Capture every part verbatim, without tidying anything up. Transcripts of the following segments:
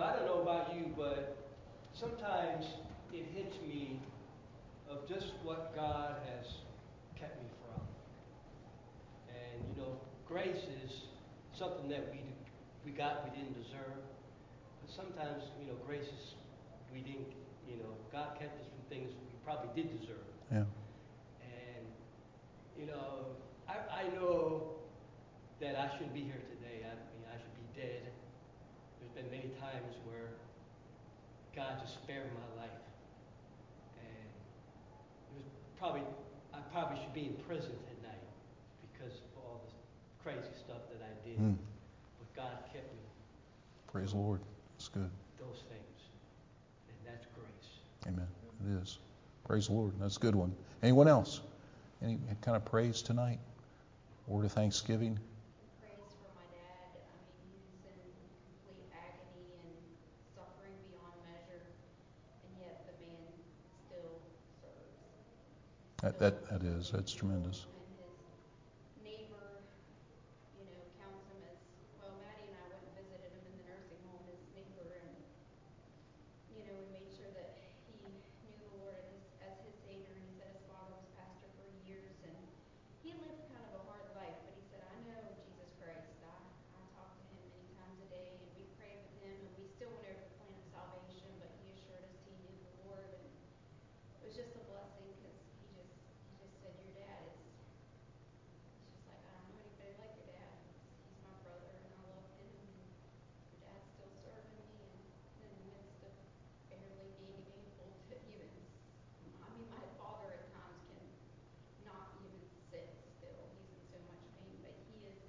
I don't know about you, but sometimes it hits me of just what God has kept me from. And, you know, grace is something that we we got we didn't deserve. But sometimes, you know, grace is we didn't, you know, God kept us from things we probably did deserve. Yeah. And, you know, I, I know that I shouldn't be here today. I mean, I should be dead. There's been many times where God just spared my life. And it was probably, I probably should be in prison tonight because of all this crazy stuff that I did. Mm. But God kept me. Praise the Lord. That's good. Those things. And that's grace. Amen. It is. Praise the Lord. That's a good one. Anyone else? Any kind of praise tonight? Word of thanksgiving? Praise for my dad. I mean, he's in complete agony and suffering beyond measure, and yet the man still serves. That, that, that is. That's tremendous. And his neighbor, you know, counts him as, well, Maddie and I went and visited him in the nursing home, his neighbor, and, you know, we made sure that he knew the Lord as, as his Savior, and he said his father was pastor for years, and he lived kind of a hard life, but he said, I know Jesus Christ. I, I talk to him many times a day, and we pray with him, and we still went over the plan of salvation, but he assured us he knew the Lord, and it was just a blessing, because he just, he just said, your dad is, it's just like, I don't know anybody like your dad. He's, he's my brother, and I love him, and your dad's still serving me, and in the midst of barely being able to even, I mean, my father at times can not even sit still. He's in so much pain, but he is,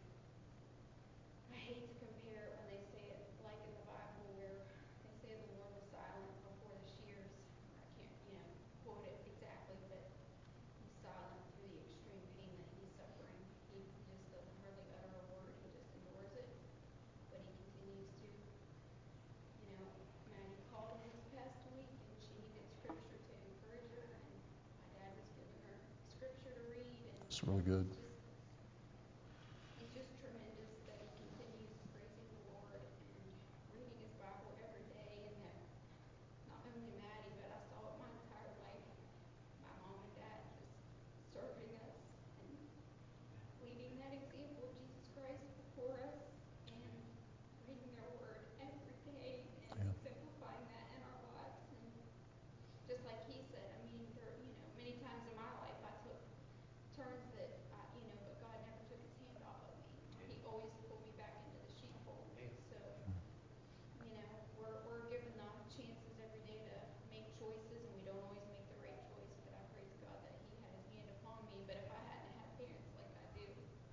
I hate to compare it when they say it like in the Bible where they say the Lord was silent before the shears. I can't, you know, quote it exactly, but he's silent through the extreme pain that he's suffering. He, he just doesn't hardly utter a word. He just endures it, but he continues to, you know, Maddie called me this past week, and she needed scripture to encourage her, and my dad was giving her scripture to read, and It's really good. it's just, it's just tremendous that he continues praising the Lord and reading his Bible every day, and that not only Maddie, but I saw it my entire life, my mom and dad just serving us and leading that example of Jesus Christ before us and reading their word every day and Yeah. exemplifying that in our lives. And just like he said, I mean, there, you know, many times in my life I took turns that, I, you know, but God never took his hand off of me. He always pulled me back into the sheepfold. So, you know, we're, we're given the chances every day to make choices, and we don't always make the right choice, but I praise God that he had his hand upon me. But if I hadn't had parents like I do,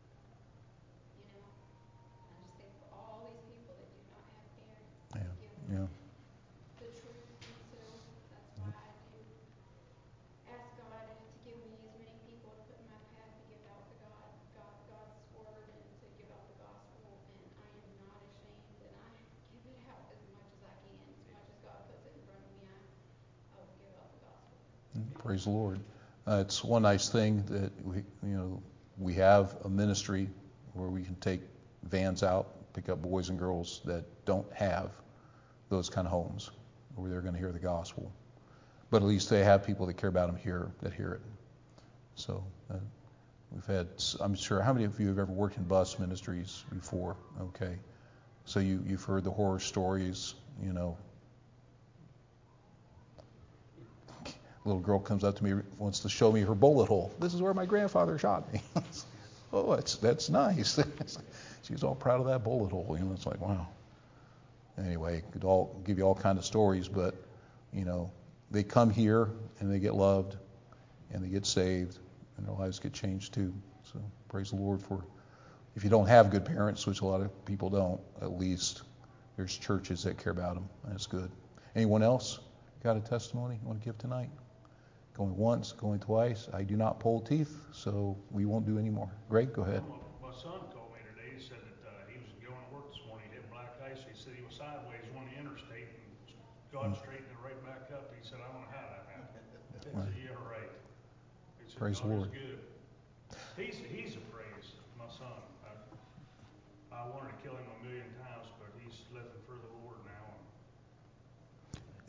you know, I just think for all these people that do not have parents to Yeah. give them Yeah. the truth, and so that's why I do ask God to give me as many people to put in my path to give out the God, God, God's word and to give out the gospel, and I am not ashamed, and I give it out as much as I can, as much as God puts it in front of me, I, I will give out the gospel. Praise the Lord. Uh, it's one nice thing that we, you know, we have a ministry where we can take vans out, pick up boys and girls that don't have those kind of homes where they're going to hear the gospel. But at least they have people that care about them here that hear it. So uh, we've had, I'm sure, how many of you have ever worked in bus ministries before? Okay. So you, you've heard the horror stories, you know. Little girl comes up to me, wants to show me her bullet hole. This is where my grandfather shot me. Oh, that's that's nice. She's all proud of that bullet hole. You know, it's like, wow. Anyway, could all give you all kinds of stories, but you know, they come here and they get loved and they get saved and their lives get changed too. So praise the Lord for, if you don't have good parents, which a lot of people don't, at least there's churches that care about them. That's good. Anyone else got a testimony you want to give tonight? Going once, going twice. I do not pull teeth, so we won't do any more. Greg, go ahead. Well, my son told me today, he said that uh, he was going to work this morning, he hit black ice. He said he was sideways on the interstate, and God straightened it right back up. He said, I don't know how that happened. I said, yeah, right. He said, Praise the God Lord. is good. He's, he's a praise, my son. I, I wanted to kill him a million times, but he's living for the Lord now. And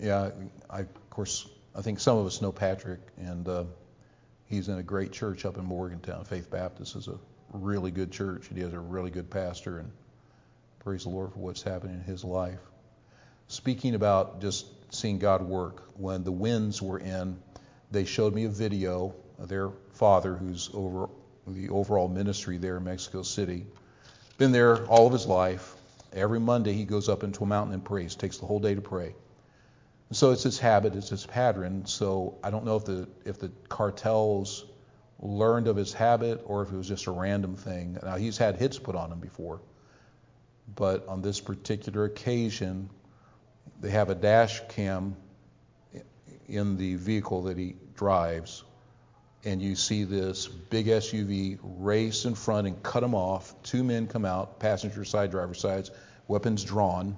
Yeah, I, of course, I think some of us know Patrick, and uh, he's in a great church up in Morgantown. Faith Baptist is a really good church, and he has a really good pastor, and praise the Lord for what's happening in his life. Speaking about just seeing God work, when the Winds were in, they showed me a video of their father, who's over the overall ministry there in Mexico City. Been there all of his life. Every Monday he goes up into a mountain and prays. Takes the whole day to pray. And so it's his habit, it's his pattern. So I don't know if the if the cartels learned of his habit or if it was just a random thing. Now, he's had hits put on him before, but on this particular occasion, they have a dash cam in the vehicle that he drives, and you see this big S U V race in front and cut him off. Two men come out, passenger side, driver sides, weapons drawn.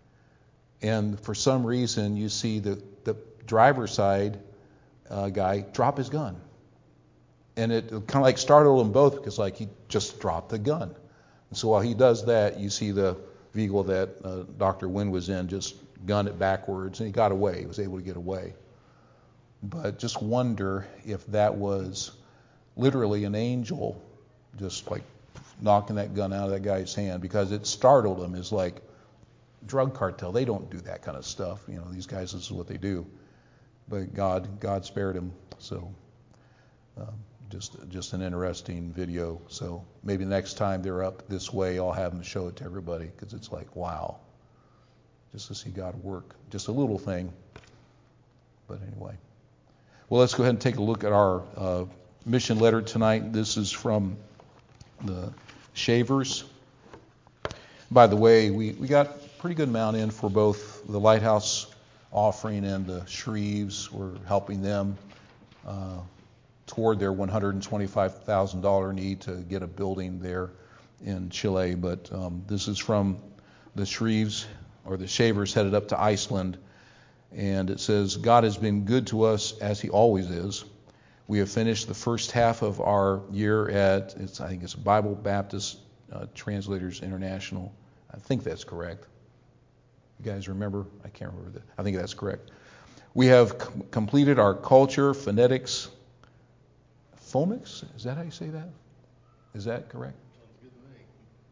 And for some reason, you see the, the driver's side uh, guy drop his gun. And it kind of like startled them both because like he just dropped the gun. And so while he does that, you see the vehicle that uh, Doctor Wynn was in just gun it backwards, and he got away. He was able to get away. But just wonder if that was literally an angel just like knocking that gun out of that guy's hand, because it startled him. It's like drug cartel. They don't do that kind of stuff. You know, these guys, this is what they do. But God, God spared him. So um, just just an interesting video. So maybe next time they're up this way, I'll have them show it to everybody, because it's like, wow, just to see God work. Just a little thing. But anyway. Well, let's go ahead and take a look at our uh, mission letter tonight. This is from the Shavers. By the way, we, we got a pretty good amount in for both the Lighthouse offering and the Shreves. We're helping them uh, toward their one hundred twenty-five thousand dollars need to get a building there in Chile. But um, this is from the Shreves, or the Shavers, headed up to Iceland. And it says, God has been good to us as he always is. We have finished the first half of our year at, it's, I think it's Bible Baptist uh, Translators International. I think that's correct. You guys remember? I can't remember that. I think that's correct. We have com- completed our culture, phonetics, phonics? Is that how you say that? Is that correct? Sounds good to me.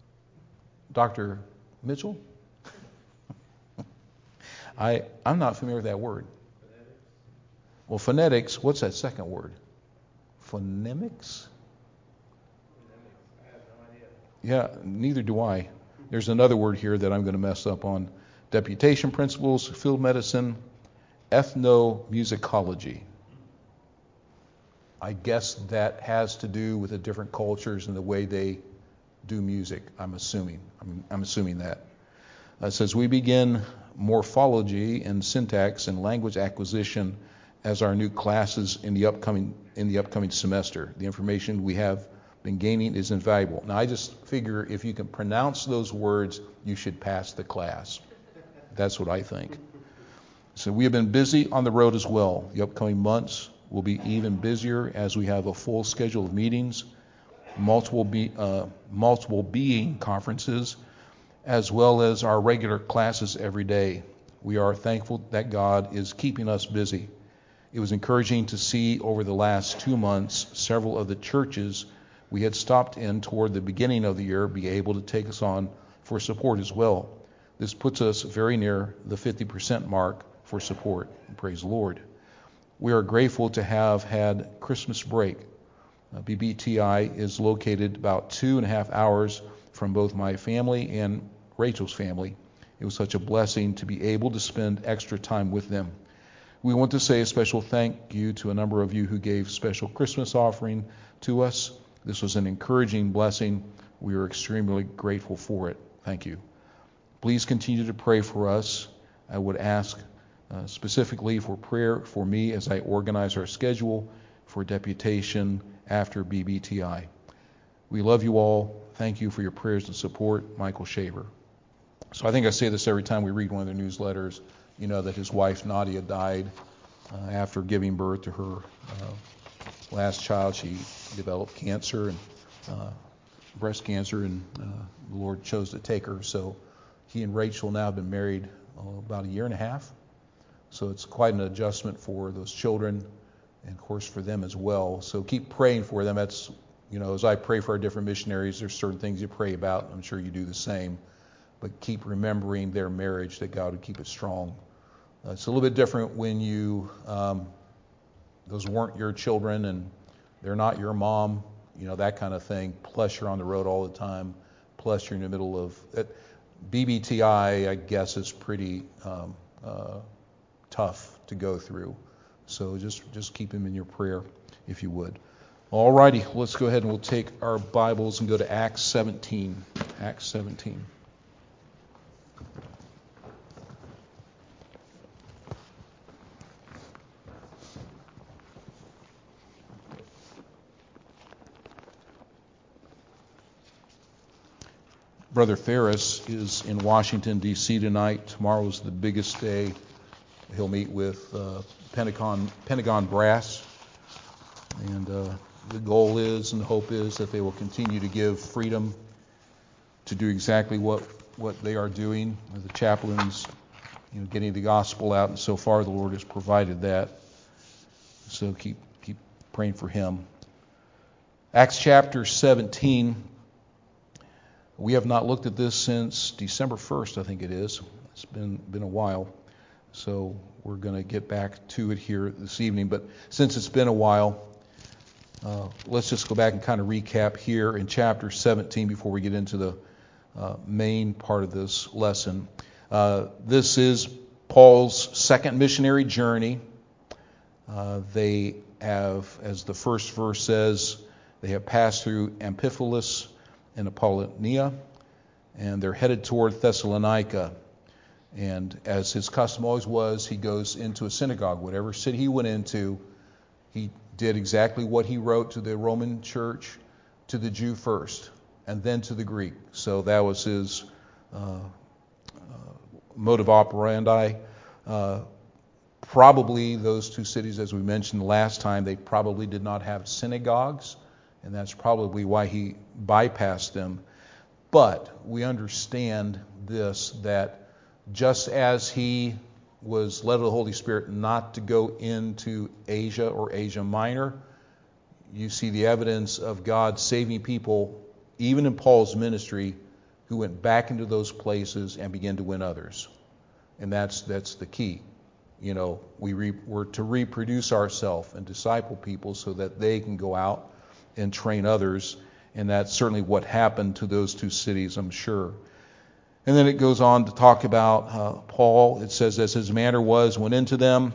Doctor Mitchell? I, I'm not familiar with that word. Phonetics? Well, phonetics, what's that second word? Phonemics? Phonetics. I have no idea. Yeah, neither do I. There's another word here that I'm going to mess up on. Deputation principles, field medicine, ethnomusicology. I guess that has to do with the different cultures and the way they do music, I'm assuming. I'm, I'm assuming that. It says, we begin morphology and syntax and language acquisition as our new classes in the upcoming in the upcoming semester. The information we have been gaining is invaluable. Now, I just figure if you can pronounce those words, you should pass the class. That's what I think. So we have been busy on the road as well. The upcoming months will be even busier as we have a full schedule of meetings, multiple be, uh, multiple being conferences, as well as our regular classes every day. We are thankful that God is keeping us busy. It was encouraging to see over the last two months several of the churches we had stopped in toward the beginning of the year be able to take us on for support as well. This puts us very near the fifty percent mark for support. Praise the Lord. We are grateful to have had Christmas break. Uh, B B T I is located about two and a half hours from both my family and Rachel's family. It was such a blessing to be able to spend extra time with them. We want to say a special thank you to a number of you who gave special Christmas offering to us. This was an encouraging blessing. We are extremely grateful for it. Thank you. Please continue to pray for us. I would ask uh, specifically for prayer for me as I organize our schedule for deputation after B B T I. We love you all. Thank you for your prayers and support. Michael Shaver. So I think I say this every time we read one of their newsletters, you know, that his wife Nadia died uh, after giving birth to her uh, last child. She developed cancer, and uh, breast cancer, and uh, the Lord chose to take her. So he and Rachel now have been married oh, about a year and a half. So it's quite an adjustment for those children, and of course for them as well. So keep praying for them. That's, you know, as I pray for our different missionaries, there's certain things you pray about. I'm sure you do the same. But keep remembering their marriage, that God would keep it strong. Uh, it's a little bit different when you, um, those weren't your children and they're not your mom, you know, that kind of thing. Plus you're on the road all the time. Plus you're in the middle of it. B B T I, I guess, is pretty um, uh, tough to go through. So just, just keep him in your prayer, if you would. All righty, let's go ahead and we'll take our Bibles and go to Acts seventeen. Acts seventeen. Brother Ferris is in Washington, D C tonight. Tomorrow is the biggest day. He'll meet with uh, Pentagon, Pentagon brass. And uh, the goal is and the hope is that they will continue to give freedom to do exactly what, what they are doing. The chaplains, you know, getting the gospel out. And so far the Lord has provided that. So keep, keep praying for him. Acts chapter seventeen. We have not looked at this since December first, I think it is. It's been been a while. So we're going to get back to it here this evening. But since it's been a while, uh, let's just go back and kind of recap here in chapter seventeen before we get into the uh, main part of this lesson. Uh, this is Paul's second missionary journey. Uh, they have, as the first verse says, they have passed through Amphipolis and Apollonia, and they're headed toward Thessalonica. And as his custom always was, he goes into a synagogue. Whatever city he went into, he did exactly what he wrote to the Roman church, to the Jew first, and then to the Greek. So that was his uh, uh, modus operandi. Uh, probably those two cities, as we mentioned last time, they probably did not have synagogues, and that's probably why he bypassed them. But we understand this, that just as he was led of the Holy Spirit not to go into Asia or Asia Minor, you see the evidence of God saving people, even in Paul's ministry, who went back into those places and began to win others. And that's that's the key. You know, we re, we're to reproduce ourselves and disciple people so that they can go out and train others. And that's certainly what happened to those two cities, I'm sure. And then it goes on to talk about uh, Paul. It says, as his manner was, went into them,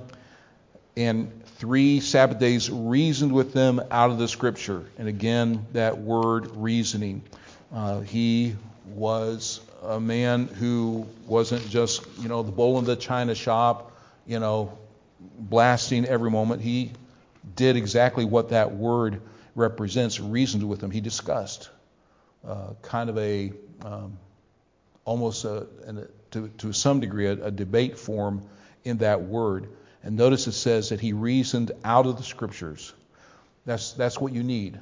and three Sabbath days reasoned with them out of the Scripture. And again, that word reasoning. Uh, he was a man who wasn't just, you know, the bull in the china shop, you know, blasting every moment. He did exactly what that word represents, reasoned with them. He discussed uh, kind of a um, almost a, a, to, to some degree a, a debate form in that word. And notice it says that he reasoned out of the Scriptures. That's that's what you need.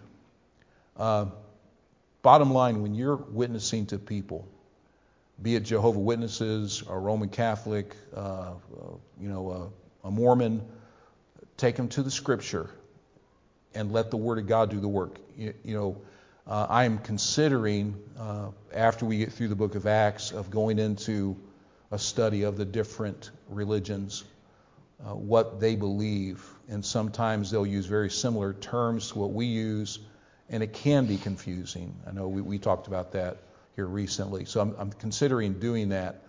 Uh, bottom line, when you're witnessing to people, be it Jehovah's Witnesses, a Roman Catholic, uh, uh, you know, a, a Mormon, take them to the Scripture and let the Word of God do the work. You, you know, uh, I am considering, uh, after we get through the book of Acts, of going into a study of the different religions, uh, what they believe. And sometimes they'll use very similar terms to what we use, and it can be confusing. I know we, we talked about that here recently. So I'm, I'm considering doing that.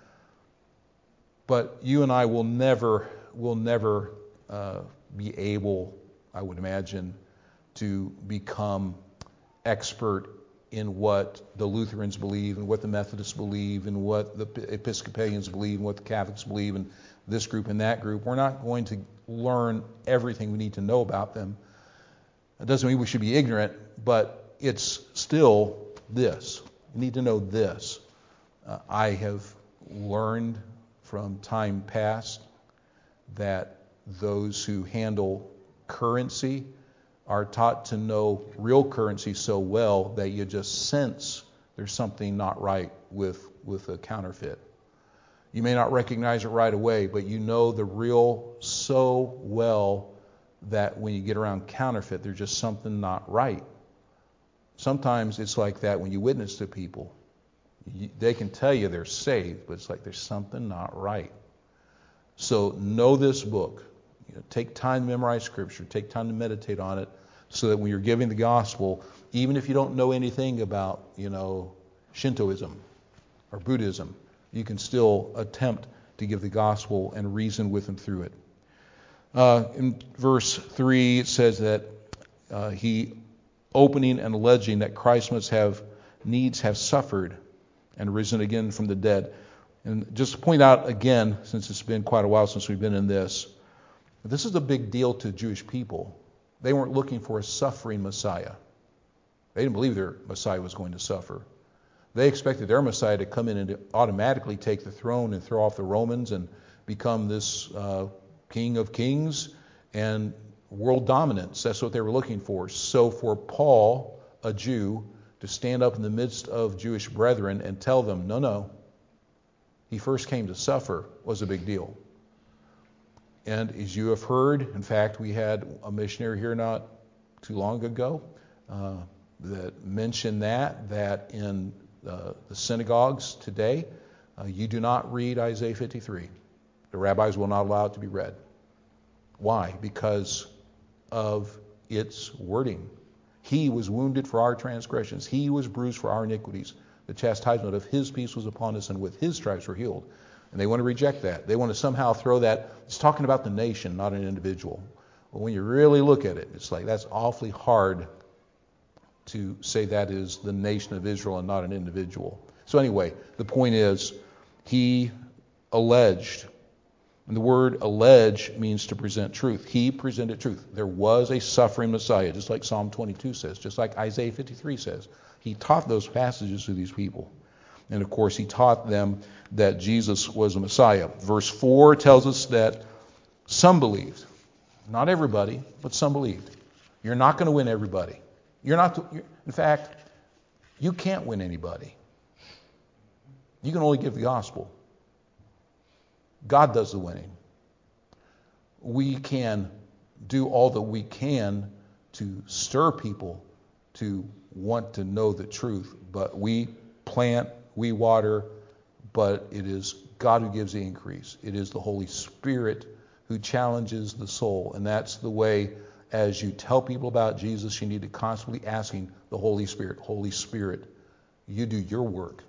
But you and I will never, will never uh, be able, I would imagine, to become expert in what the Lutherans believe and what the Methodists believe and what the Episcopalians believe and what the Catholics believe and this group and that group. We're not going to learn everything we need to know about them. It doesn't mean we should be ignorant, but it's still this. You need to know this. Uh, I have learned from time past that those who handle currency are taught to know real currency so well that you just sense there's something not right with, with a counterfeit. You may not recognize it right away, but you know the real so well that when you get around counterfeit, there's just something not right. Sometimes it's like that when you witness to people. You, they can tell you they're saved, but it's like there's something not right. So know this book. You know, take time to memorize Scripture. Take time to meditate on it, so that when you're giving the gospel, even if you don't know anything about, you know, Shintoism or Buddhism, you can still attempt to give the gospel and reason with them through it. Uh, in verse three, it says that uh, he, opening and alleging that Christ must have needs have suffered and risen again from the dead. And just to point out again, since it's been quite a while since we've been in this, this is a big deal to Jewish people. They weren't looking for a suffering Messiah. They didn't believe their Messiah was going to suffer. They expected their Messiah to come in and to automatically take the throne and throw off the Romans and become this uh, King of Kings and world dominance. That's what they were looking for. So for Paul, a Jew, to stand up in the midst of Jewish brethren and tell them, no, no, he first came to suffer, was a big deal. And as you have heard, in fact, we had a missionary here not too long ago uh, that mentioned that, that in uh, the synagogues today, uh, you do not read Isaiah fifty-three. The rabbis will not allow it to be read. Why? Because of its wording. He was wounded for our transgressions. He was bruised for our iniquities. The chastisement of his peace was upon us, and with his stripes we're healed. And they want to reject that. They want to somehow throw that. It's talking about the nation, not an individual. But when you really look at it, it's like that's awfully hard to say that is the nation of Israel and not an individual. So anyway, the point is, he alleged. And the word allege means to present truth. He presented truth. There was a suffering Messiah, just like Psalm twenty-two says, just like Isaiah fifty-three says. He taught those passages to these people. And of course, he taught them that Jesus was a Messiah. Verse four tells us that some believed. Not everybody, but some believed. You're not going to win everybody. You're not. To, you're, in fact, you can't win anybody. You can only give the gospel. God does the winning. We can do all that we can to stir people to want to know the truth, but we plant, we water, but it is God who gives the increase. It is the Holy Spirit who challenges the soul, and that's the way. As you tell people about Jesus, you need to constantly asking the Holy Spirit, Holy Spirit, you do your work.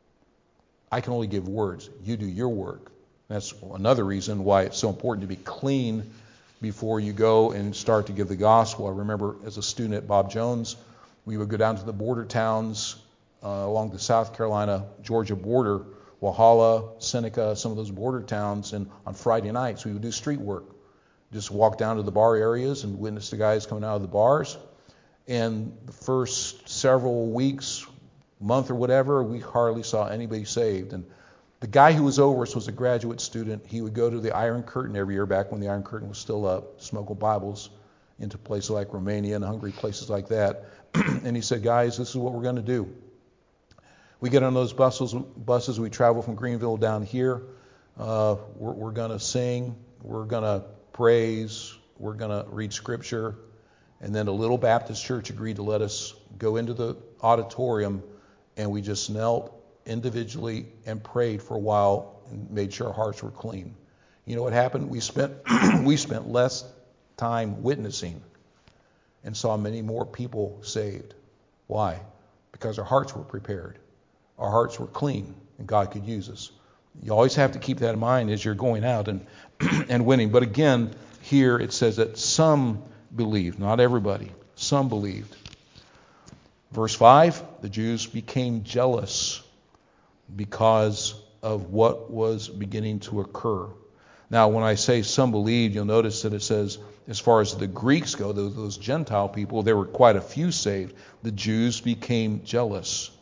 I can only give words. You do your work. That's another reason why it's so important to be clean before you go and start to give the gospel. I remember as a student at Bob Jones, we would go down to the border towns uh, along the South Carolina-Georgia border, Walhalla, Seneca, some of those border towns, and on Friday nights we would do street work. Just walk down to the bar areas and witness the guys coming out of the bars. And the first several weeks, month or whatever, we hardly saw anybody saved. And the guy who was over us was a graduate student. He would go to the Iron Curtain every year, back when the Iron Curtain was still up, smuggle Bibles into places like Romania and Hungary, places like that. And he said, guys, this is what we're going to do. We get on those buses, buses we travel from Greenville down here. Uh, we're we're going to sing. We're going to praise, we're going to read Scripture, and then a little Baptist church agreed to let us go into the auditorium, and we just knelt individually and prayed for a while and made sure our hearts were clean. You know what happened? We spent we spent less time witnessing and saw many more people saved. Why? Because our hearts were prepared. Our hearts were clean, and God could use us. You always have to keep that in mind as you're going out and and winning. But again, here it says that some believed, not everybody. Some believed. Verse five, the Jews became jealous because of what was beginning to occur. Now, when I say some believed, you'll notice that it says, as far as the Greeks go, those, those Gentile people, there were quite a few saved. The Jews became jealous.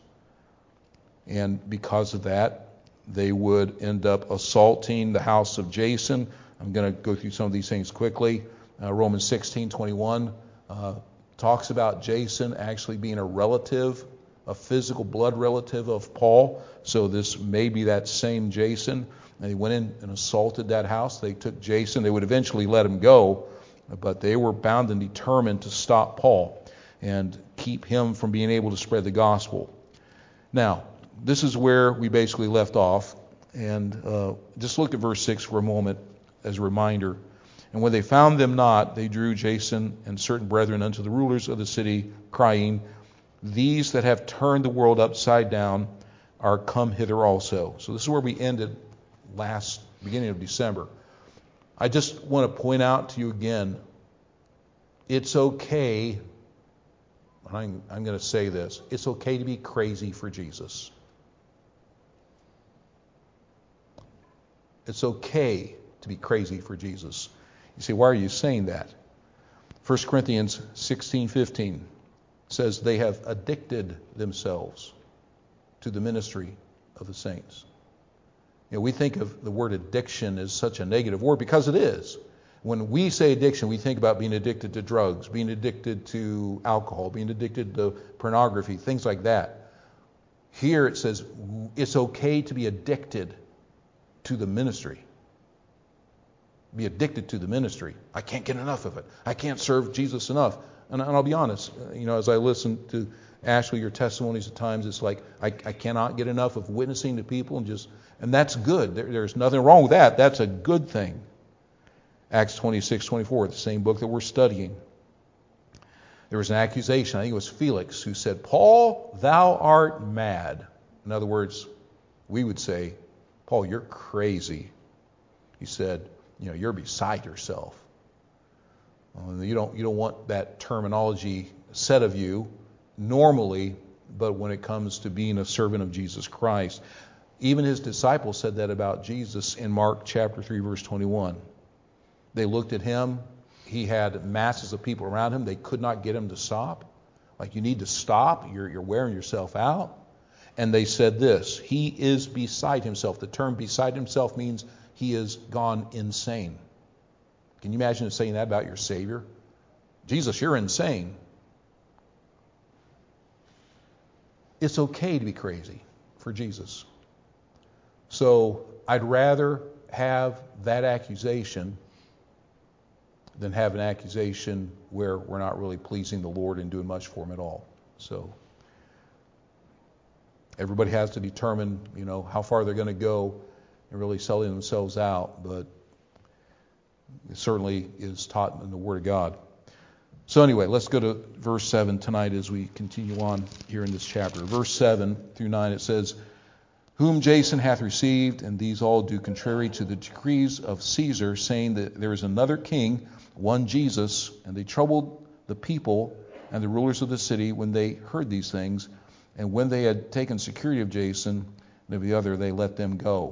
And because of that, they would end up assaulting the house of Jason. I'm going to go through some of these things quickly. Uh, Romans sixteen twenty-one uh, talks about Jason actually being a relative, a physical blood relative of Paul. So this may be that same Jason. And they went in and assaulted that house. They took Jason. They would eventually let him go, but they were bound and determined to stop Paul and keep him from being able to spread the gospel. Now, this is where we basically left off. And uh, just look at verse six for a moment as a reminder. And when they found them not, they drew Jason and certain brethren unto the rulers of the city, crying, These that have turned the world upside down are come hither also. So this is where we ended last beginning of December. I just want to point out to you again, it's okay, and I'm, I'm going to say this, it's okay to be crazy for Jesus. It's okay to be crazy for Jesus. You say, why are you saying that? First Corinthians sixteen fifteen says they have addicted themselves to the ministry of the saints. You know, we think of the word addiction as such a negative word because it is. When we say addiction, we think about being addicted to drugs, being addicted to alcohol, being addicted to pornography, things like that. Here it says it's okay to be addicted to the ministry. Be addicted to the ministry. I can't get enough of it. I can't serve Jesus enough. And, and I'll be honest, you know, as I listen to Ashley, your testimonies at times, it's like I, I cannot get enough of witnessing to people and just, and that's good. There, there's nothing wrong with that. That's a good thing. Acts twenty-six twenty-four, the same book that we're studying. There was an accusation. I think it was Felix who said, Paul, thou art mad. In other words, we would say, Paul, you're crazy. He said, you know, you're beside yourself. Uh, you don't you don't want that terminology said of you normally, but when it comes to being a servant of Jesus Christ. Even his disciples said that about Jesus in Mark chapter three, verse twenty-one. They looked at him. He had masses of people around him. They could not get him to stop. Like, you need to stop. You're, you're wearing yourself out. And they said this, he is beside himself. The term beside himself means he is gone insane. Can you imagine saying that about your Savior? Jesus, you're insane. It's okay to be crazy for Jesus. So I'd rather have that accusation than have an accusation where we're not really pleasing the Lord and doing much for him at all. So everybody has to determine, you know, how far they're going to go and really selling themselves out, but it certainly is taught in the Word of God. So anyway, let's go to verse seven tonight as we continue on here in this chapter. Verse seven through nine, it says, Whom Jason hath received, and these all do contrary to the decrees of Caesar, saying that there is another king, one Jesus, and they troubled the people and the rulers of the city when they heard these things, and when they had taken security of Jason and of the other, they let them go.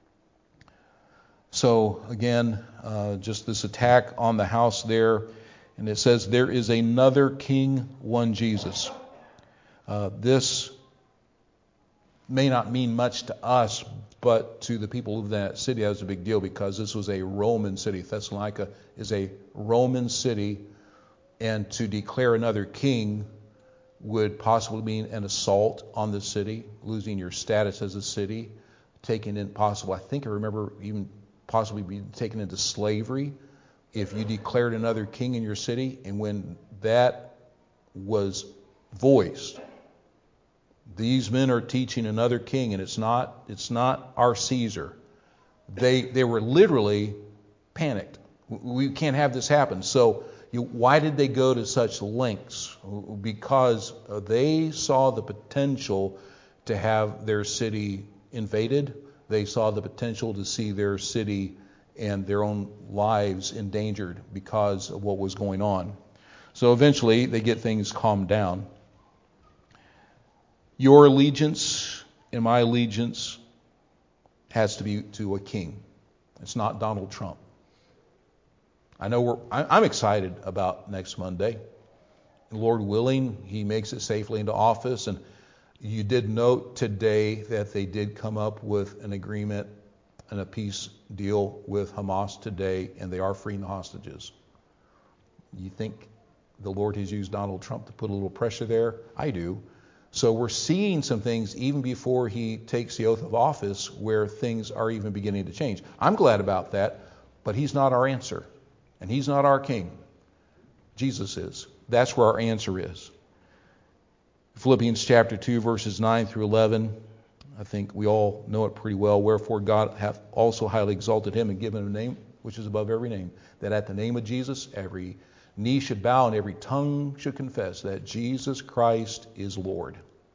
So again, uh, just this attack on the house there, and it says there is another king, one Jesus. Uh, this may not mean much to us, but to the people of that city, that was a big deal because this was a Roman city. Thessalonica is a Roman city, and to declare another king would possibly mean an assault on the city, losing your status as a city, taking in possible, I think I remember even possibly being taken into slavery if you declared another king in your city. And when that was voiced, these men are teaching another king, and it's not it's not our Caesar. They they were literally panicked. We can't have this happen. So you, why did they go to such lengths? Because they saw the potential to have their city invaded. They saw the potential to see their city and their own lives endangered because of what was going on. So eventually they get things calmed down. Your allegiance and my allegiance has to be to a king. It's not Donald Trump. I know we're, I'm excited about next Monday. Lord willing, he makes it safely into office. And you did note today that they did come up with an agreement and a peace deal with Hamas today, and they are freeing the hostages. You think the Lord has used Donald Trump to put a little pressure there? I do. So we're seeing some things even before he takes the oath of office where things are even beginning to change. I'm glad about that, but he's not our answer. And he's not our king. Jesus is. That's where our answer is. Philippians chapter two, verses nine through eleven. I think we all know it pretty well. Wherefore God hath also highly exalted him and given him a name which is above every name, that at the name of Jesus every knee should bow and every tongue should confess that Jesus Christ is Lord.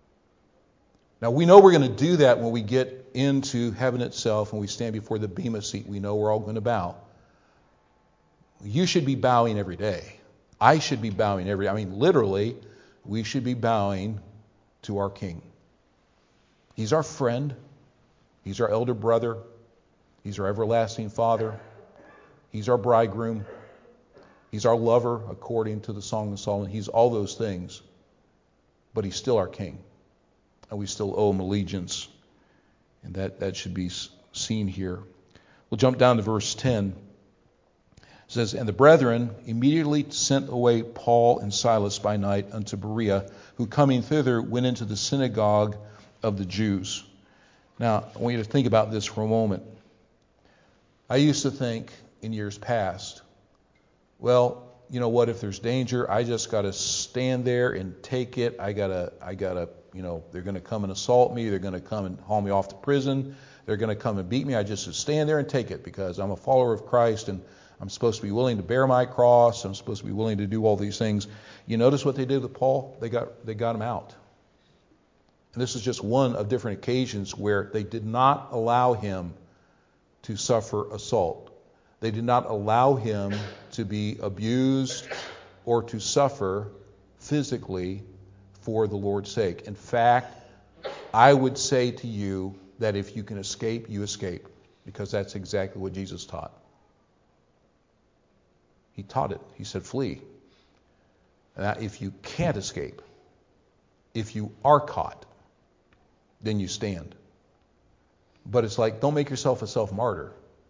Now we know we're going to do that when we get into heaven itself and we stand before the Bema seat. We know we're all going to bow. You should be bowing every day. I should be bowing every day. I mean, literally, we should be bowing to our King. He's our friend. He's our elder brother. He's our everlasting Father. He's our bridegroom. He's our lover, according to the Song of Solomon. He's all those things. But he's still our King. And we still owe him allegiance. And that, that should be seen here. We'll jump down to verse ten. It says, And the brethren immediately sent away Paul and Silas by night unto Berea, who coming thither went into the synagogue of the Jews. Now, I want you to think about this for a moment. I used to think in years past, well, you know what, if there's danger, I just got to stand there and take it. I got to, I got to, you know, they're going to come and assault me. They're going to come and haul me off to prison. They're going to come and beat me. I just stand there and take it because I'm a follower of Christ and I'm supposed to be willing to bear my cross. I'm supposed to be willing to do all these things. You notice what they did with Paul? They got they got him out. And this is just one of different occasions where they did not allow him to suffer assault. They did not allow him to be abused or to suffer physically for the Lord's sake. In fact, I would say to you that if you can escape, you escape, because that's exactly what Jesus taught. He taught it. He said, flee. Now, if you can't escape, if you are caught, then you stand. But it's like, don't make yourself a self-martyr.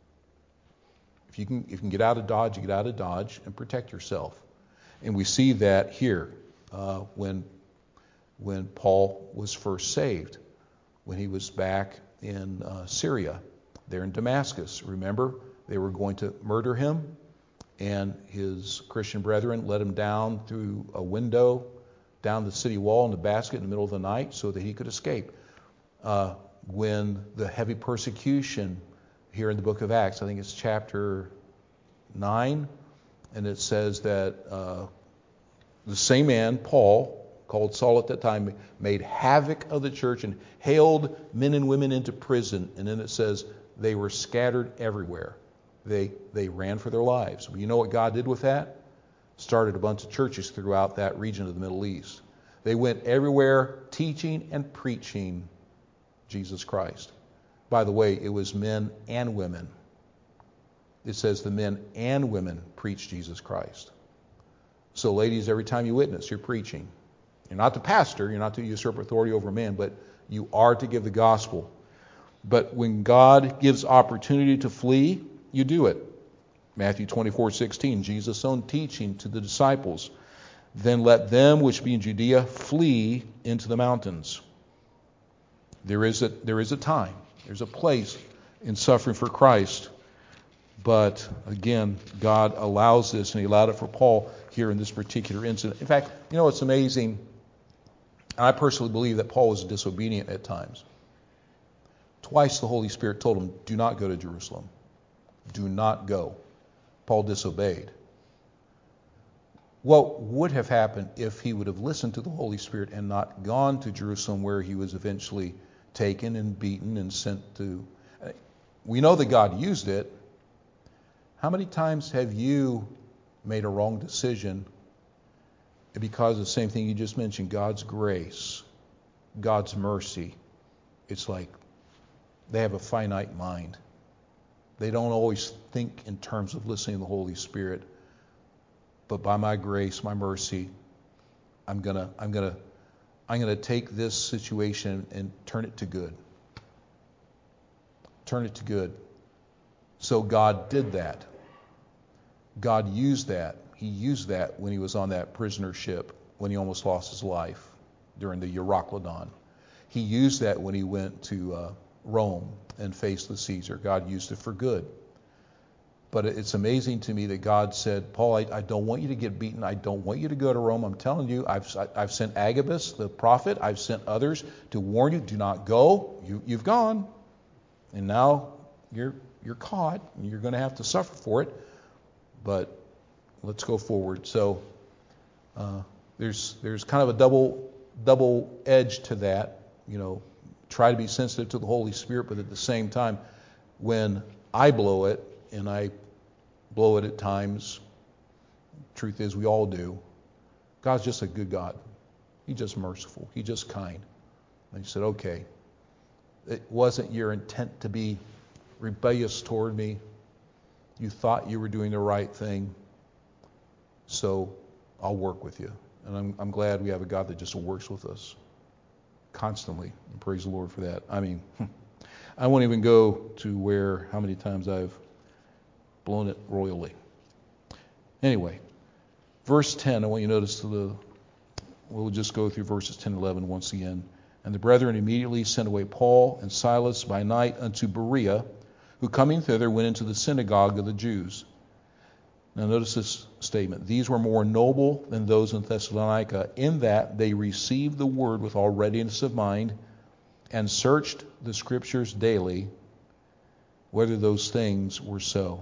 If you can, if you can get out of Dodge, you get out of Dodge and protect yourself. And we see that here uh, when when Paul was first saved, when he was back in uh, Syria, there in Damascus. Remember, they were going to murder him. And his Christian brethren let him down through a window, down the city wall in a basket in the middle of the night so that he could escape. Uh, when the heavy persecution here in the book of Acts, I think it's chapter nine, and it says that uh, the same man, Paul, called Saul at that time, made havoc of the church and haled men and women into prison. And then it says they were scattered everywhere. They they ran for their lives. But you know what God did with that? Started a bunch of churches throughout that region of the Middle East. They went everywhere teaching and preaching Jesus Christ. By the way, it was men and women. It says the men and women preach Jesus Christ. So ladies, every time you witness, you're preaching. You're not the pastor, you're not to usurp authority over men, but you are to give the gospel. But when God gives opportunity to flee, you do it. Matthew twenty-four sixteen, Jesus' own teaching to the disciples. Then let them which be in Judea flee into the mountains. There is a, there is a time, there's a place in suffering for Christ. But again, God allows this, and he allowed it for Paul here in this particular incident. In fact, you know what's amazing? I personally believe that Paul was disobedient at times. Twice the Holy Spirit told him, do not go to Jerusalem. Do not go. Paul disobeyed. What would have happened if he would have listened to the Holy Spirit and not gone to Jerusalem, where he was eventually taken and beaten and sent to? We know that God used it. How many times have you made a wrong decision because of the same thing you just mentioned, God's grace, God's mercy? It's like they have a finite mind. They don't always think in terms of listening to the Holy Spirit. But by my grace, my mercy, I'm gonna, I'm gonna, I'm gonna take this situation and turn it to good. Turn it to good. So God did that. God used that. He used that when he was on that prisoner ship, when he almost lost his life. during the Euroclydon. He used that when he went to uh, Rome and faced the Caesar. God used it for good. But it's amazing to me that God said, Paul, I, I don't want you to get beaten. I don't want you to go to Rome. I'm telling you, I've, I've sent Agabus, the prophet. I've sent others to warn you. Do not go. You, you've gone. And now you're, you're caught. And you're going to have to suffer for it. But let's go forward. So uh, there's there's kind of a double double edge to that. You know, try to be sensitive to the Holy Spirit, but at the same time, when I blow it, and I blow it at times, truth is we all do, God's just a good God. He's just merciful. He's just kind. And he said, okay, it wasn't your intent to be rebellious toward me. You thought you were doing the right thing, so I'll work with you. And I'm, I'm glad we have a God that just works with us constantly. And praise the Lord for that. I mean, I won't even go to where, how many times I've blown it royally. Anyway, verse ten, I want you to notice the, we'll just go through verses ten and eleven once again. And the brethren immediately sent away Paul and Silas by night unto Berea, who coming thither went into the synagogue of the Jews. Now notice this statement. These were more noble than those in Thessalonica, in that they received the word with all readiness of mind, and searched the Scriptures daily, whether those things were so.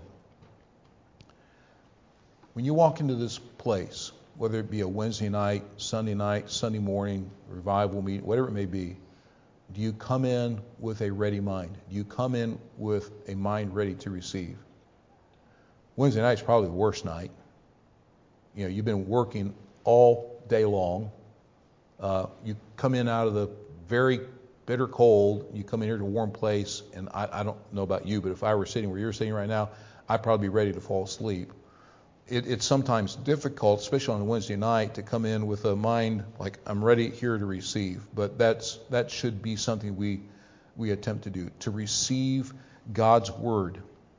When you walk into this place, whether it be a Wednesday night, Sunday night, Sunday morning, revival meeting, whatever it may be, do you come in with a ready mind? Do you come in with a mind ready to receive? Wednesday night's probably the worst night. You know, you've been working all day long. Uh, you come in out of the very bitter cold. You come in here to a warm place, and I, I don't know about you, but if I were sitting where you're sitting right now, I'd probably be ready to fall asleep. It, it's sometimes difficult, especially on a Wednesday night, to come in with a mind like I'm ready here to receive. But that's that should be something we we attempt to do, to receive God's word.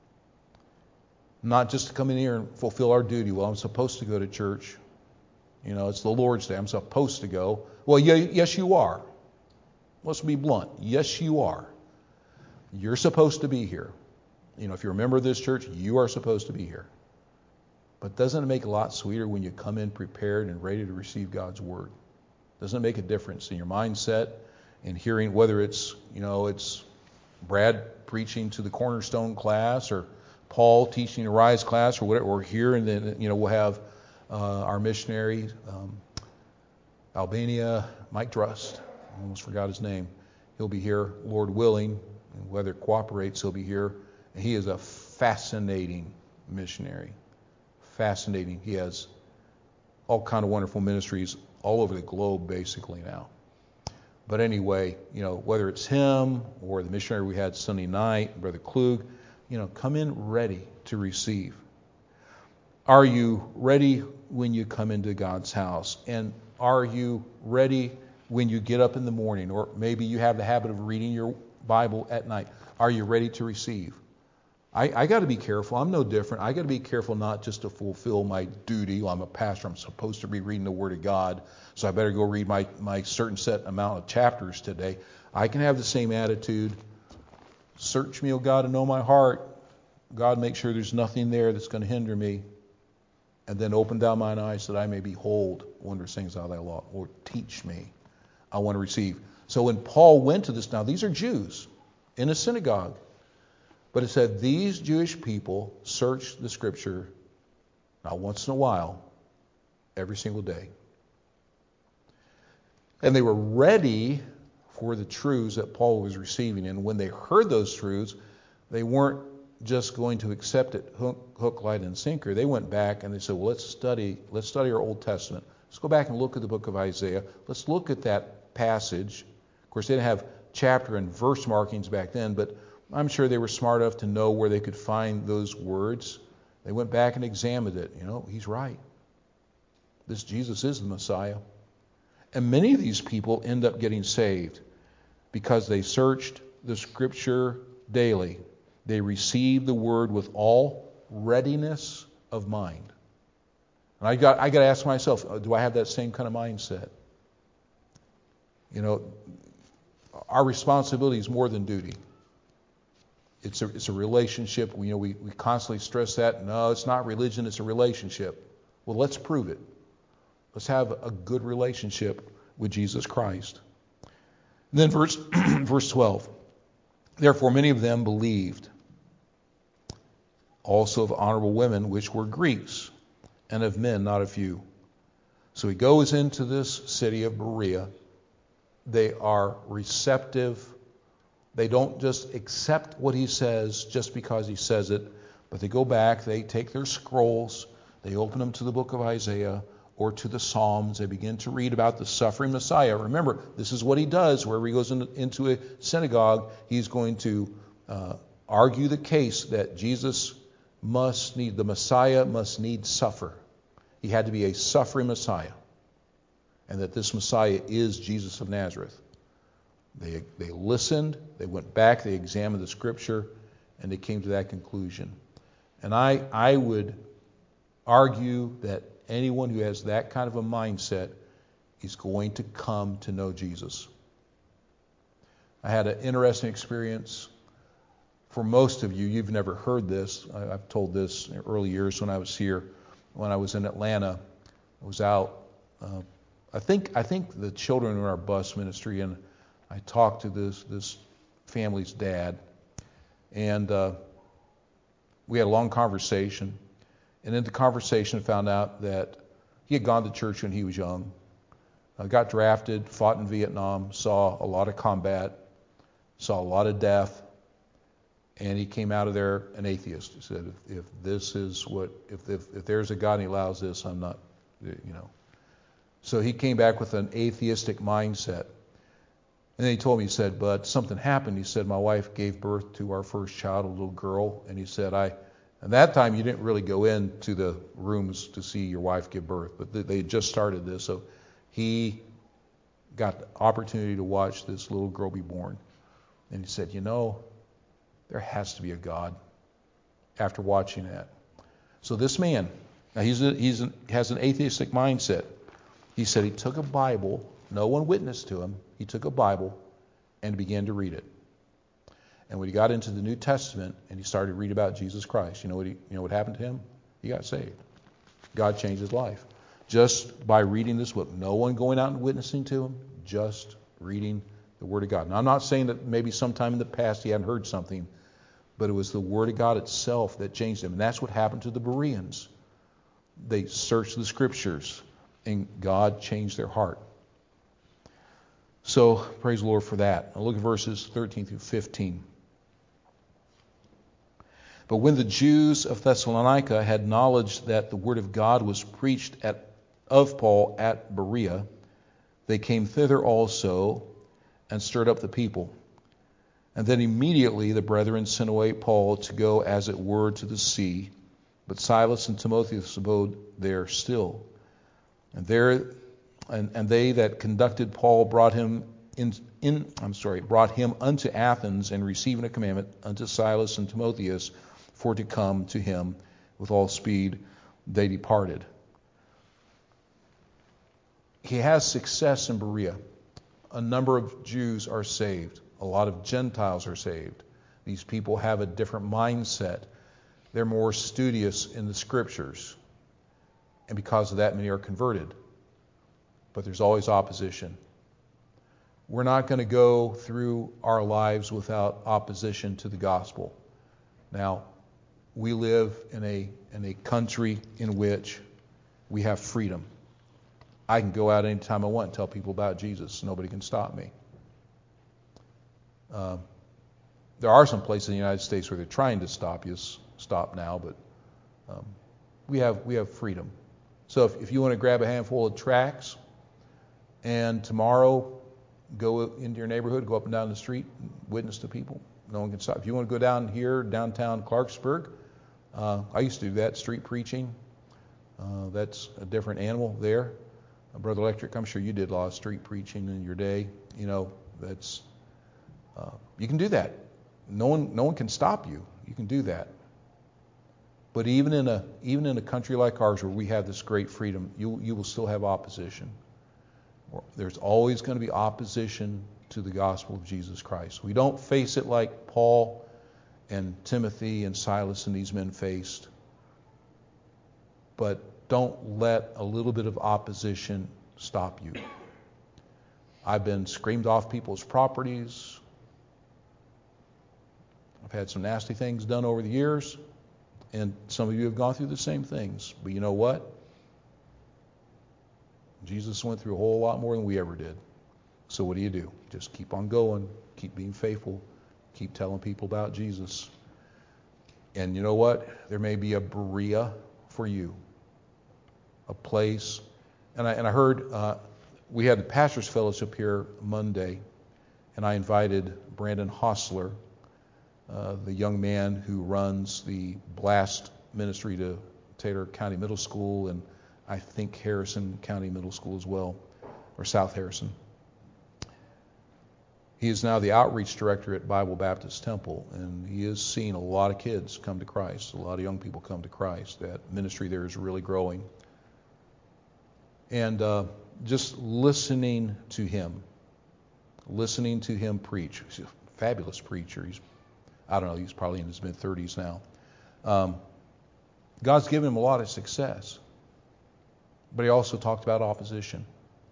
Not just to come in here and fulfill our duty. Well, I'm supposed to go to church. You know, it's the Lord's Day. I'm supposed to go. Well, yeah, yes, you are. Let's be blunt. Yes, you are. You're supposed to be here. You know, if you're a member of this church, you are supposed to be here. But doesn't it make it a lot sweeter when you come in prepared and ready to receive God's word? Doesn't it make a difference in your mindset, in hearing whether it's, you know, it's Brad preaching to the Cornerstone class or Paul teaching the Rise class or whatever, or here, and then, you know, we'll have uh, our missionary, um, Albania, Mike Drust. I almost forgot his name. He'll be here, Lord willing, and whether it cooperates, he'll be here. And he is a fascinating missionary. Fascinating. He has all kind of wonderful ministries all over the globe, basically now. But anyway, you know, whether it's him or the missionary we had Sunday night, Brother Klug, you know, come in ready to receive. Are you ready when you come into God's house? And are you ready when you get up in the morning? Or maybe you have the habit of reading your Bible at night. Are you ready to receive? I, I got to be careful. I'm no different. I got to be careful not just to fulfill my duty. Well, I'm a pastor. I'm supposed to be reading the Word of God, so I better go read my, my certain set amount of chapters today. I can have the same attitude. Search me, O God, and know my heart. God, make sure there's nothing there that's going to hinder me. And then open down mine eyes that I may behold wondrous things out of thy law. Lord, teach me. I want to receive. So when Paul went to this, now these are Jews in a synagogue. But it said these Jewish people searched the Scripture not once in a while, every single day. And they were ready for the truths that Paul was receiving. And when they heard those truths, they weren't just going to accept it hook, hook, line, and sinker. They went back and they said, well, let's study, let's study our Old Testament. Let's go back and look at the book of Isaiah. Let's look at that passage. Of course, they didn't have chapter and verse markings back then, but I'm sure they were smart enough to know where they could find those words. They went back and examined it. You know, he's right. This Jesus is the Messiah. And many of these people end up getting saved because they searched the Scripture daily. They received the Word with all readiness of mind. And I got I got to ask myself, do I have that same kind of mindset? You know, our responsibility is more than duty. It's a, it's a relationship. You know, we, we constantly stress that. No, it's not religion, it's a relationship. Well, let's prove it. Let's have a good relationship with Jesus Christ. And then verse, verse twelve. Therefore many of them believed, also of honorable women, which were Greeks, and of men not a few. So he goes into this city of Berea. They are receptive. They don't just accept what he says just because he says it, but they go back, they take their scrolls, they open them to the book of Isaiah or to the Psalms. They begin to read about the suffering Messiah. Remember, this is what he does. Wherever he goes in, into a synagogue, he's going to uh, argue the case that Jesus must need, the Messiah must need suffer. He had to be a suffering Messiah. And that this Messiah is Jesus of Nazareth. They, they listened, they went back, they examined the Scripture, and they came to that conclusion. And I, I would argue that anyone who has that kind of a mindset is going to come to know Jesus. I had an interesting experience. For most of you, you've never heard this. I, I've told this in early years when I was here. When I was in Atlanta, I was out. Uh, I think I think the children in our bus ministry, and I talked to this this family's dad, and uh, we had a long conversation. And in the conversation, found out that he had gone to church when he was young, uh, got drafted, fought in Vietnam, saw a lot of combat, saw a lot of death, and he came out of there an atheist. He said, if, if this is what, if, if if there's a God and he allows this, I'm not, you know. So he came back with an atheistic mindset. And then he told me, he said, but something happened. He said, my wife gave birth to our first child, a little girl. And he said, I, at that time, you didn't really go into the rooms to see your wife give birth, but they, they had just started this. So he got the opportunity to watch this little girl be born. And he said, you know, there has to be a God after watching that. So this man, now he's a, he's an, has an atheistic mindset. He said he took a Bible, no one witnessed to him, he took a Bible and began to read it. And when he got into the New Testament and he started to read about Jesus Christ, you know what he, you know what happened to him? He got saved. God changed his life. Just by reading this book. No one going out and witnessing to him, just reading the Word of God. Now I'm not saying that maybe sometime in the past he hadn't heard something, but it was the Word of God itself that changed him. And that's what happened to the Bereans. They searched the Scriptures and God changed their heart. So, praise the Lord for that. Now look at verses thirteen through fifteen. But when the Jews of Thessalonica had knowledge that the word of God was preached at, of Paul at Berea, they came thither also and stirred up the people. And then immediately the brethren sent away Paul to go as it were to the sea, but Silas and Timotheus abode there still. And there and, and they that conducted Paul brought him in, in I'm sorry, brought him unto Athens, and receiving a commandment unto Silas and Timotheus for to come to him with all speed, they departed. He has success in Berea. A number of Jews are saved. A lot of Gentiles are saved. These people have a different mindset. They're more studious in the Scriptures. And because of that, many are converted. But there's always opposition. We're not going to go through our lives without opposition to the gospel. Now, we live in a in a country in which we have freedom. I can go out anytime I want and tell people about Jesus. Nobody can stop me. Uh, there are some places in the United States where they're trying to stop you. Stop now, but um, we have we have freedom. So if, if you want to grab a handful of tracts and tomorrow go into your neighborhood, go up and down the street, and witness to people, no one can stop. If you want to go down here, downtown Clarksburg, uh, I used to do that, street preaching. Uh, that's a different animal there. Uh, Brother Electric, I'm sure you did a lot of street preaching in your day. You know, that's uh, you can do that. No one, no one can stop you. You can do that. But even in a even in a country like ours, where we have this great freedom, you you will still have opposition. There's always going to be opposition to the gospel of Jesus Christ. We don't face it like Paul and Timothy and Silas and these men faced. But don't let a little bit of opposition stop you. I've been screamed off people's properties. I've had some nasty things done over the years. And some of you have gone through the same things. But you know what? Jesus went through a whole lot more than we ever did. So what do you do? Just keep on going. Keep being faithful. Keep telling people about Jesus. And you know what? There may be a Berea for you. A place. And I, and I heard uh, we had the Pastors Fellowship here Monday. And I invited Brandon Hostler, uh, the young man who runs the Blast ministry to Taylor County Middle School and I think Harrison County Middle School as well, or South Harrison. He is now the outreach director at Bible Baptist Temple, and he is seeing a lot of kids come to Christ, a lot of young people come to Christ. That ministry there is really growing. And uh, just listening to him, listening to him preach. He's a fabulous preacher. He's, I don't know, he's probably in his mid-thirties now. Um, God's given him a lot of success. But he also talked about opposition.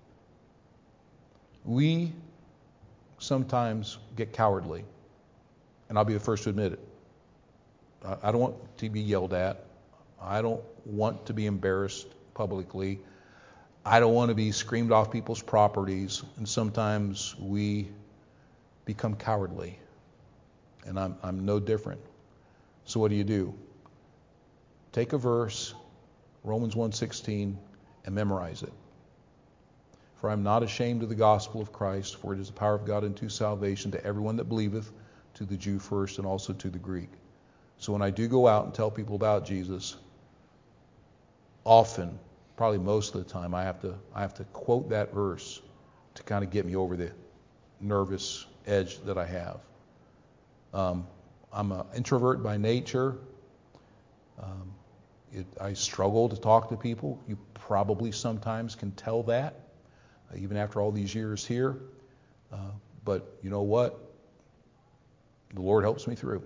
We sometimes get cowardly. And I'll be the first to admit it. I don't want to be yelled at. I don't want to be embarrassed publicly. I don't want to be screamed off people's properties. And sometimes we become cowardly. And I'm, I'm no different. So what do you do? Take a verse, Romans one sixteen, and memorize it. For I am not ashamed of the gospel of Christ, for it is the power of God unto salvation to everyone that believeth, to the Jew first and also to the Greek. So when I do go out and tell people about Jesus, often, probably most of the time, I have to I have to quote that verse to kind of get me over the nervous edge that I have. Um, I'm an introvert by nature. Um, It, I struggle to talk to people. You probably sometimes can tell that, uh, even after all these years here. Uh, but you know what? The Lord helps me through.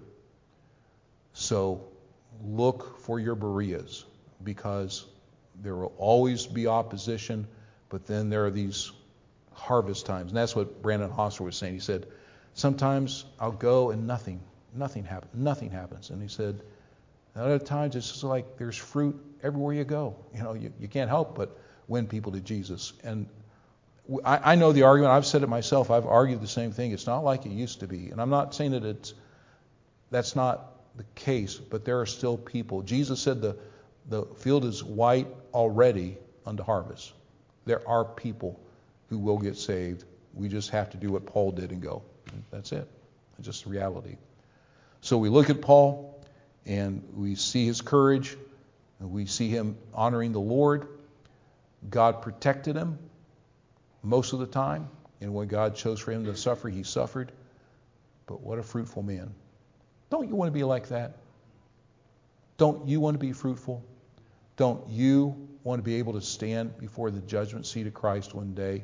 So look for your Bereas, because there will always be opposition, but then there are these harvest times. And that's what Brandon Hostler was saying. He said, sometimes I'll go and nothing, nothing happens, nothing happens. And he said, other times it's just like there's fruit everywhere you go. You know, you, you can't help but win people to Jesus. And I, I know the argument. I've said it myself. I've argued the same thing. It's not like it used to be. And I'm not saying that it's that's not the case, but there are still people. Jesus said the, the field is white already unto harvest. There are people who will get saved. We just have to do what Paul did and go. That's it. It's just the reality. So we look at Paul, and we see his courage, and we see him honoring the Lord. God protected him most of the time, and when God chose for him to suffer, he suffered. But what a fruitful man. Don't you want to be like that? Don't you want to be fruitful? Don't you want to be able to stand before the judgment seat of Christ one day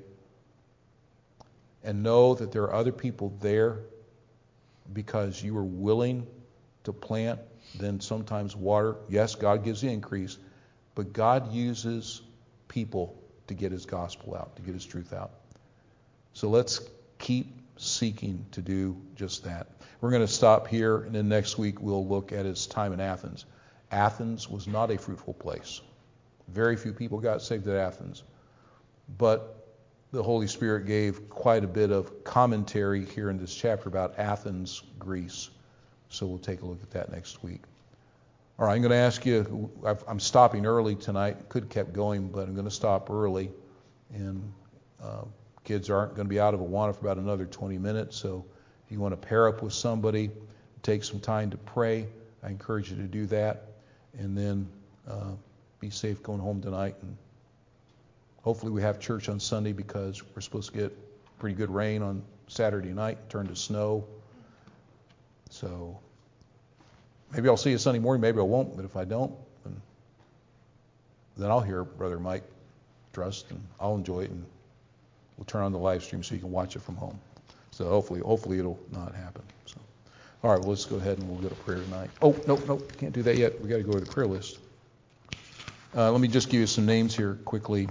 and know that there are other people there because you were willing to plant, then sometimes water? Yes, God gives the increase, but God uses people to get his gospel out, to get his truth out. So let's keep seeking to do just that. We're going to stop here, and then next week we'll look at his time in Athens. Athens was not a fruitful place. Very few people got saved at Athens. But the Holy Spirit gave quite a bit of commentary here in this chapter about Athens, Greece. So we'll take a look at that next week. All right, I'm going to ask you, I'm stopping early tonight. Could have kept going, but I'm going to stop early. And uh, kids aren't going to be out of Awana for about another twenty minutes. So if you want to pair up with somebody, take some time to pray, I encourage you to do that. And then uh, be safe going home tonight. And hopefully we have church on Sunday, because we're supposed to get pretty good rain on Saturday night, turn to snow. So maybe I'll see you Sunday morning, maybe I won't, but if I don't, then, then I'll hear Brother Mike Trust, and I'll enjoy it, and we'll turn on the live stream so you can watch it from home. So hopefully, hopefully it'll not happen. So, all right, well, let's go ahead and we'll go to prayer tonight. Oh, no, no, can't do that yet. We got to go to the prayer list. Uh, let me just give you some names here quickly.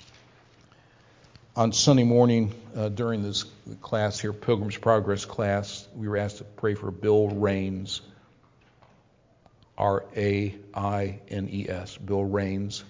On Sunday morning, uh, during this class here, Pilgrim's Progress class, we were asked to pray for Bill Raines, R A I N E S, Bill Raines.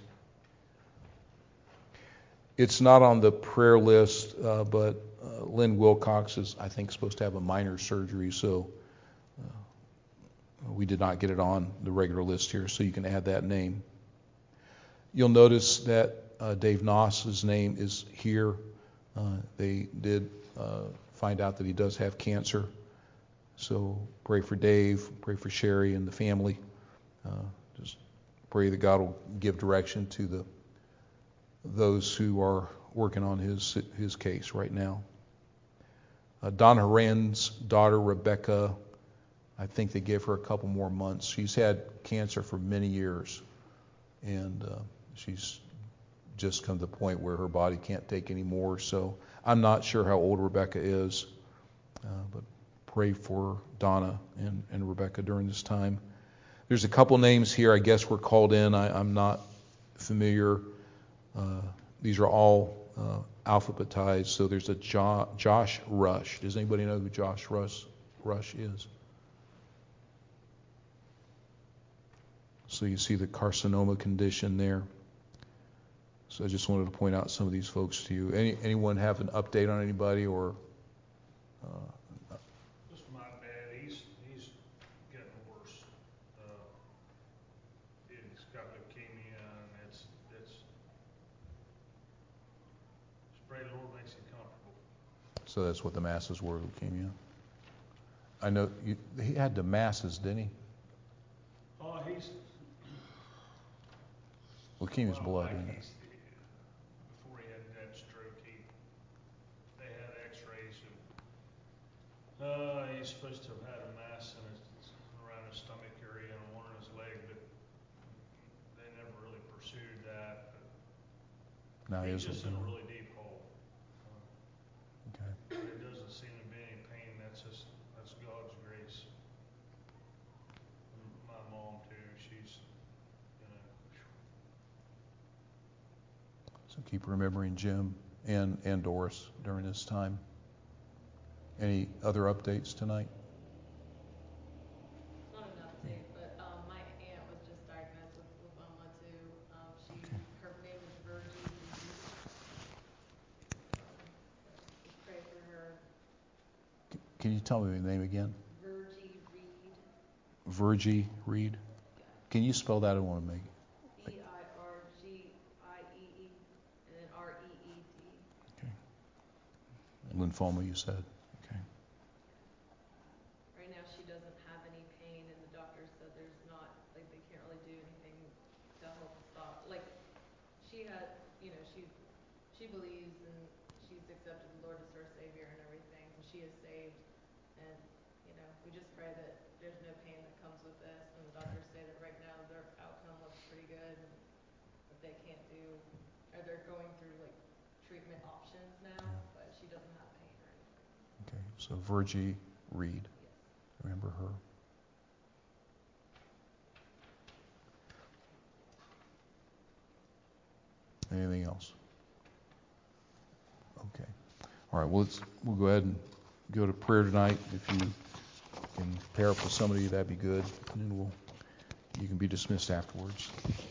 It's not on the prayer list, uh, but uh, Lynn Wilcox is, I think, supposed to have a minor surgery, so uh, we did not get it on the regular list here, so you can add that name. You'll notice that uh, Dave Noss's name is here. Uh, they did uh, find out that he does have cancer, so pray for Dave, pray for Sherry and the family. Uh, just pray that God will give direction to the those who are working on his his case right now. Uh, Don Horan's daughter, Rebecca, I think they gave her a couple more months. She's had cancer for many years, and uh, she's just come to the point where her body can't take any more. So I'm not sure how old Rebecca is, uh, but pray for Donna and, and Rebecca during this time. There's a couple names here I guess were called in. I, I'm not familiar. Uh, these are all uh, alphabetized. So there's a jo- Josh Rush. Does anybody know who Josh Rush, Rush is? So you see the carcinoma condition there. So I just wanted to point out some of these folks to you. Any anyone have an update on anybody or? Uh, Just my dad, he's, he's getting worse. Uh, he's got leukemia and it's, it's, just pray the Lord makes him comfortable. so that's what the masses were, leukemia. I know you, he had the masses, didn't he? Oh, he's. Leukemia's well, blood, like isn't it? he's- Before he had that stroke, he, they had x-rays and, uh, he's supposed to have had a mass in his, around his stomach area and one in his leg, but they never really pursued that. No, he He's isn't. just in a really deep hole. Okay. There doesn't seem to be any pain. That's just, that's God's grace. And my mom too, she's, you know, So keep remembering Jim and, and Doris during this time. Any other updates tonight? Not an update, but um, my aunt was just diagnosed with lymphoma too. Um, she, Okay. her name is Virgie Reed. Um, so just pray for her. C- Can you tell me the name again? Virgie Reed. Virgie Reed. Yeah. Can you spell that? I want to make it. V I R G I E E and then R E E D. Okay. Lymphoma, you said. Okay. Right now she doesn't have any pain and the doctor said there's not, like they can't really do anything to help stop. Like she had, you know, she she believes and she's accepted the Lord as her Savior and everything. So she is saved, and you know, we just pray that there's no pain that comes with this. And the doctors say that right now their outcome looks pretty good, and that they can't do, or they're going through like treatment options now, but she doesn't have pain or anything. Okay. So Virgie Reed. Yes. Remember her. Anything else? Okay. All right. Well, let's, we'll go ahead and go to prayer tonight. If you can pair up with somebody, that'd be good. And then we'll, you can be dismissed afterwards.